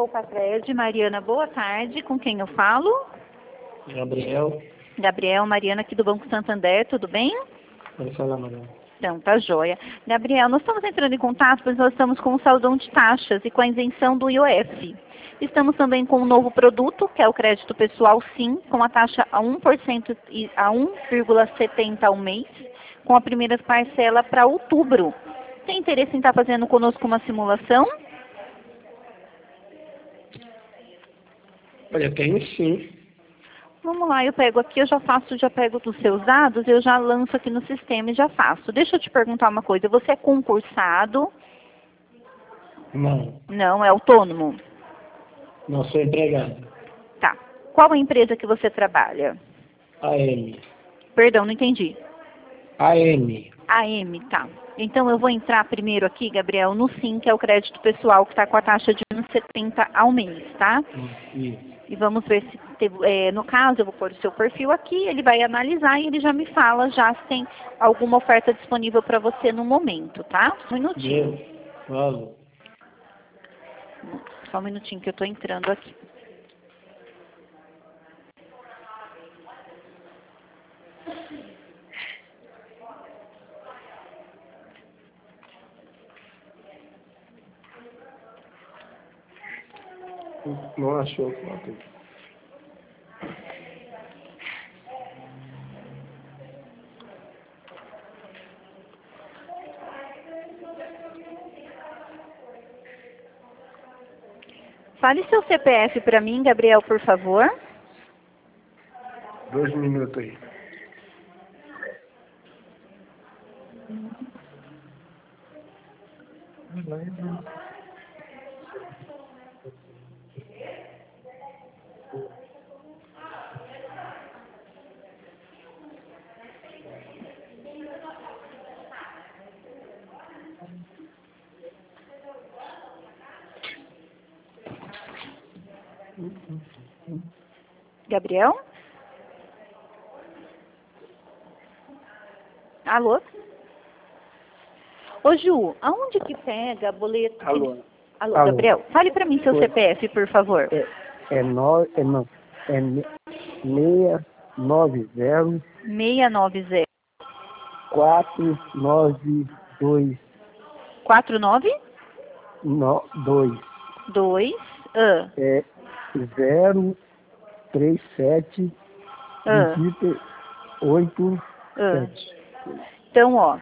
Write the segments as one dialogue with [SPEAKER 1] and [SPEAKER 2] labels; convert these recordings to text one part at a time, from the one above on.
[SPEAKER 1] Copacred, Mariana, boa tarde. Com quem eu falo?
[SPEAKER 2] Gabriel.
[SPEAKER 1] Gabriel, Mariana aqui do Banco Santander, tudo bem?
[SPEAKER 2] Pode falar, Mariana.
[SPEAKER 1] Então, tá joia. Gabriel, nós estamos entrando em contato porque nós estamos com o saldão de taxas e com a isenção do IOF. Estamos também com um novo produto, que é o crédito pessoal SIM, com a taxa a 1% e a 1,70 ao mês, com a primeira parcela para outubro. Tem interesse em estar fazendo conosco uma simulação?
[SPEAKER 2] Olha, tenho sim.
[SPEAKER 1] Vamos lá, eu pego aqui, eu já pego dos seus dados, eu já lanço aqui no sistema e já faço. Deixa eu te perguntar uma coisa, você é concursado?
[SPEAKER 2] Não.
[SPEAKER 1] Não, é autônomo?
[SPEAKER 2] Não sou empregado.
[SPEAKER 1] Tá. Qual a empresa que você trabalha?
[SPEAKER 2] AM.
[SPEAKER 1] Perdão, não entendi.
[SPEAKER 2] AM.
[SPEAKER 1] AM, tá. Então eu vou entrar primeiro aqui, Gabriel, no SIM, que é o crédito pessoal, que está com a taxa de 1,70 ao mês, tá?
[SPEAKER 2] Isso.
[SPEAKER 1] E vamos ver se, no caso, eu vou pôr o seu perfil aqui, ele vai analisar e ele já me fala já se tem alguma oferta disponível para você no momento, tá? Só um minutinho.
[SPEAKER 2] Falo.
[SPEAKER 1] Só um minutinho que eu estou entrando aqui.
[SPEAKER 2] Não achou foto.
[SPEAKER 1] Fale seu CPF para mim, Gabriel, por favor.
[SPEAKER 2] 2 minutos aí.
[SPEAKER 1] Gabriel? Alô? Ô, Ju, aonde que pega boleto?
[SPEAKER 2] Alô?
[SPEAKER 1] Alô,
[SPEAKER 2] Alô?
[SPEAKER 1] Gabriel? Fale para mim seu
[SPEAKER 2] Oi.
[SPEAKER 1] CPF, por favor.
[SPEAKER 2] É 690
[SPEAKER 1] 690
[SPEAKER 2] 492
[SPEAKER 1] 49
[SPEAKER 2] 2
[SPEAKER 1] 2
[SPEAKER 2] é 037 dígito 87.
[SPEAKER 1] Então, ó,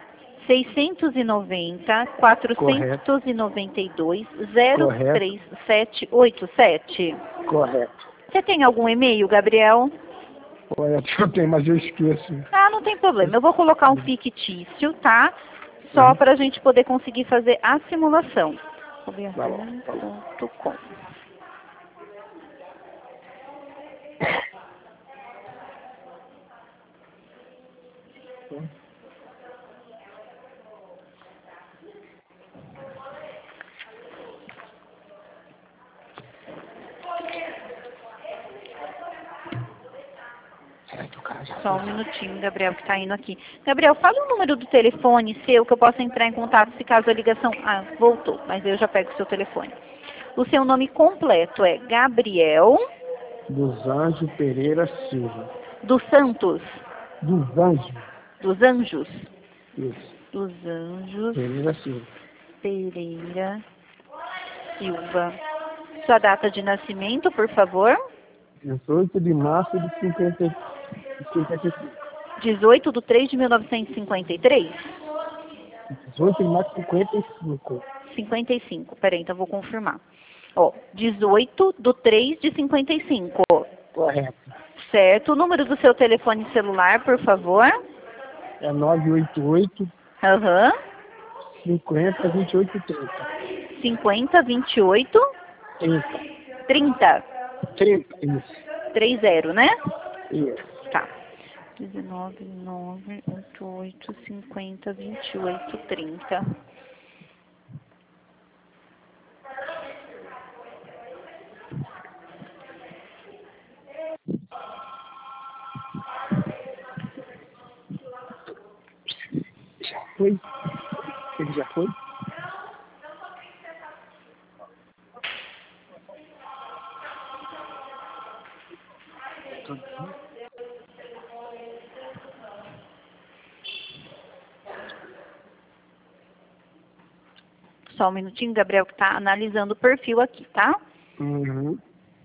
[SPEAKER 1] 690 492 03787.
[SPEAKER 2] Correto.
[SPEAKER 1] Você tem algum e-mail, Gabriel?
[SPEAKER 2] Olha, eu tenho, mas eu esqueço.
[SPEAKER 1] Ah, não tem problema. Eu vou colocar um fictício, tá? Só para a gente poder conseguir fazer a simulação. Roberto.com. Só um minutinho, Gabriel, que está indo aqui. Gabriel, fala o número do telefone seu, que eu possa entrar em contato se caso a ligação... Ah, voltou, mas eu já pego o seu telefone. O seu nome completo é Gabriel...
[SPEAKER 2] Dos Anjos Pereira Silva.
[SPEAKER 1] Dos Santos?
[SPEAKER 2] Dos Anjos.
[SPEAKER 1] Dos Anjos?
[SPEAKER 2] Isso.
[SPEAKER 1] Dos Anjos...
[SPEAKER 2] Pereira Silva.
[SPEAKER 1] Pereira Silva. Sua data de nascimento, por favor?
[SPEAKER 2] 18 de março de 55.
[SPEAKER 1] 18 de 3 de 1953?
[SPEAKER 2] 18 de março de 55.
[SPEAKER 1] 55, peraí, então vou confirmar. Ó, 18 de 3 de 55.
[SPEAKER 2] Correto.
[SPEAKER 1] Certo. O número do seu telefone celular, por favor?
[SPEAKER 2] É 988
[SPEAKER 1] Aham.
[SPEAKER 2] 50 28 30.
[SPEAKER 1] 50 28
[SPEAKER 2] 30.
[SPEAKER 1] 30.
[SPEAKER 2] 30, isso.
[SPEAKER 1] 30, né?
[SPEAKER 2] Isso.
[SPEAKER 1] Tá. 19 9 88 50 28 30.
[SPEAKER 2] Já foi? Ele já foi?
[SPEAKER 1] Só um minutinho, Gabriel, que está analisando o perfil aqui, tá?
[SPEAKER 2] Uhum.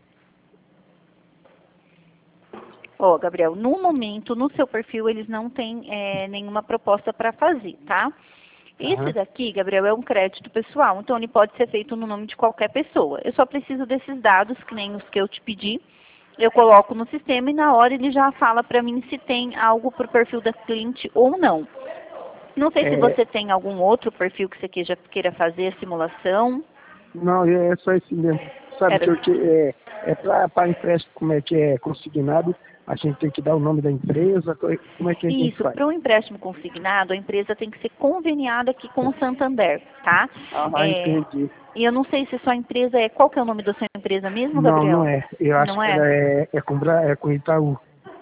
[SPEAKER 1] Ó, Gabriel, no momento, no seu perfil, eles não têm nenhuma proposta para fazer, tá? Esse daqui, Gabriel, é um crédito pessoal, então ele pode ser feito no nome de qualquer pessoa. Eu só preciso desses dados, que nem os que eu te pedi. Eu coloco no sistema e na hora ele já fala para mim se tem algo para o perfil da cliente ou não. Não sei se você tem algum outro perfil que você queira fazer a simulação.
[SPEAKER 2] Não, é só esse mesmo. Sabe, porque para empréstimo, como é que é consignado, a gente tem que dar o nome da empresa, como é que a gente
[SPEAKER 1] Isso,
[SPEAKER 2] faz?
[SPEAKER 1] para um empréstimo consignado, a empresa tem que ser conveniada aqui com o Santander, tá?
[SPEAKER 2] Entendi.
[SPEAKER 1] E eu não sei se sua empresa qual que é o nome da sua empresa mesmo,
[SPEAKER 2] Não,
[SPEAKER 1] Gabriel?
[SPEAKER 2] não é. Eu acho
[SPEAKER 1] Não
[SPEAKER 2] que
[SPEAKER 1] é?
[SPEAKER 2] ela é com Itaú.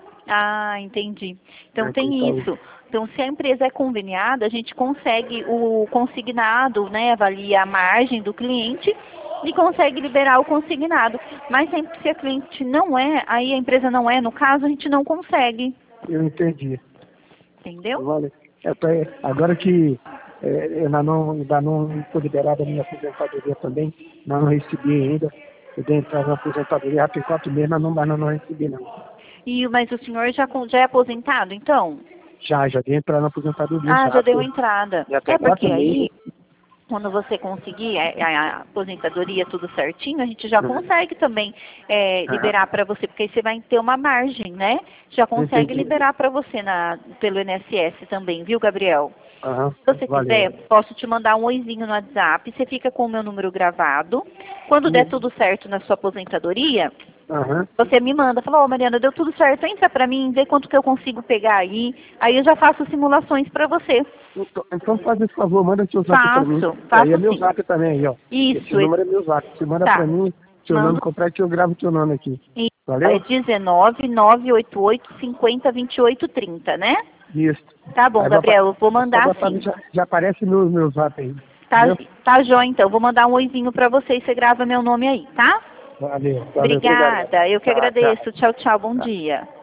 [SPEAKER 1] Ah, entendi. Então
[SPEAKER 2] É com
[SPEAKER 1] tem
[SPEAKER 2] Itaú.
[SPEAKER 1] isso. Então, se a empresa é conveniada, a gente consegue o consignado, né? Avalia a margem do cliente e consegue liberar o consignado. Mas sempre se a cliente não é, aí a empresa não é, no caso, a gente não consegue.
[SPEAKER 2] Eu entendi.
[SPEAKER 1] Entendeu?
[SPEAKER 2] Vale. Agora que ainda não foi liberada a minha aposentadoria também, não recebi ainda. Eu dei entrada na aposentadoria já tem 4 meses, mas não recebi não.
[SPEAKER 1] Mas o senhor já é aposentado, então?
[SPEAKER 2] Já dei entrada na aposentadoria
[SPEAKER 1] Ah, já deu
[SPEAKER 2] pô.
[SPEAKER 1] entrada.
[SPEAKER 2] Já tem
[SPEAKER 1] Porque
[SPEAKER 2] 4
[SPEAKER 1] aí,
[SPEAKER 2] meses.
[SPEAKER 1] quando você conseguir a aposentadoria tudo certinho, a gente já consegue também liberar para você, porque aí você vai ter uma margem, né? Já consegue
[SPEAKER 2] Entendi.
[SPEAKER 1] liberar para você pelo INSS também, viu, Gabriel? Se você quiser,
[SPEAKER 2] Valeu.
[SPEAKER 1] posso te mandar um oizinho no WhatsApp, você fica com o meu número gravado. Quando der tudo certo na sua aposentadoria, você me manda, fala, Mariana, deu tudo certo, entra pra mim, vê quanto que eu consigo pegar aí eu já faço simulações pra você.
[SPEAKER 2] Então faz esse favor, manda seu zap pra mim.
[SPEAKER 1] Faço
[SPEAKER 2] Aí é meu
[SPEAKER 1] sim.
[SPEAKER 2] zap também, aí, ó. Esse
[SPEAKER 1] Isso,
[SPEAKER 2] número é meu zap. Você manda
[SPEAKER 1] tá.
[SPEAKER 2] pra mim seu nome
[SPEAKER 1] Mando.
[SPEAKER 2] completo que eu gravo teu nome aqui. Valeu?
[SPEAKER 1] É 19 988 50 28 30, né?
[SPEAKER 2] Isso.
[SPEAKER 1] Tá bom,
[SPEAKER 2] Aí
[SPEAKER 1] Gabriel, eu vou mandar sim.
[SPEAKER 2] já aparece meu zap aí.
[SPEAKER 1] Tá jóia, então. Vou mandar um oizinho pra você e você grava meu nome aí, tá?
[SPEAKER 2] Valeu.
[SPEAKER 1] Obrigada, eu que
[SPEAKER 2] Tá, tchau.
[SPEAKER 1] agradeço. Tchau, tchau, bom dia.